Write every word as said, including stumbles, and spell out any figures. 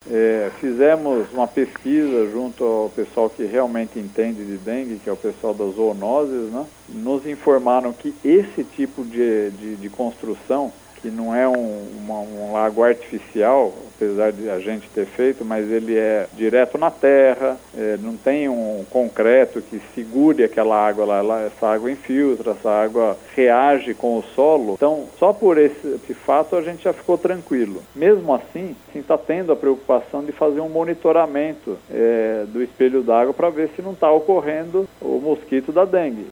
É, fizemos uma pesquisa junto ao pessoal que realmente entende de dengue, que é o pessoal das zoonoses, né? Nos informaram que esse tipo de, de, de construção, que não é um, uma, um lago artificial, apesar de a gente ter feito, mas ele é direto na terra, é, não tem um concreto que segure aquela água lá, lá, essa água infiltra, essa água reage com o solo. Então, só por esse, esse fato a gente já ficou tranquilo. Mesmo assim, está tendo a preocupação de fazer um monitoramento é, do espelho d'água para ver se não está ocorrendo o mosquito da dengue.